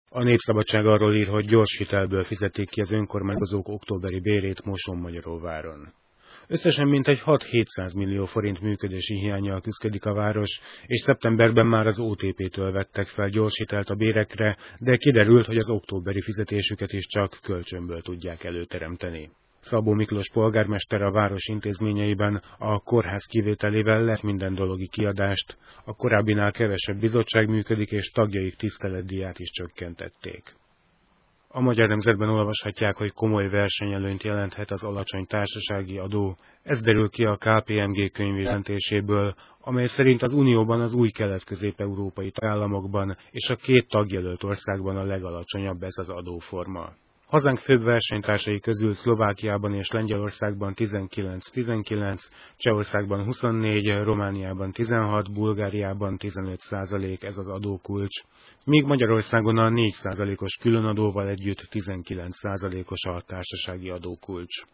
A Népszabadság arról ír, hogy gyors hitelből fizetik ki az önkormányzók októberi bérét Mosonmagyaróváron. Összesen mintegy 6-700 millió forint működési hiánnyal küszködik a város, és szeptemberben már az OTP-től vettek fel gyors hitelt a bérekre, de kiderült, hogy az októberi fizetésüket is csak kölcsönből tudják előteremteni. Szabó Miklós polgármester a város intézményeiben a kórház kivételével lett minden dologi kiadást, a korábbinál kevesebb bizottság működik, és tagjaik tiszteletdíját is csökkentették. A Magyar Nemzetben olvashatják, hogy komoly versenyelőnyt jelenthet az alacsony társasági adó. Ez derül ki a KPMG könyvjelentéséből, amely szerint az Unióban az új kelet-közép-európai tagállamokban és a 2 tagjelölt országban a legalacsonyabb ez az adóforma. Hazánk főbb versenytársai közül Szlovákiában és Lengyelországban 19-19, Csehországban 24, Romániában 16, Bulgáriában 15% ez az adókulcs, míg Magyarországon a 4%-os különadóval együtt 19%-os a társasági adókulcs.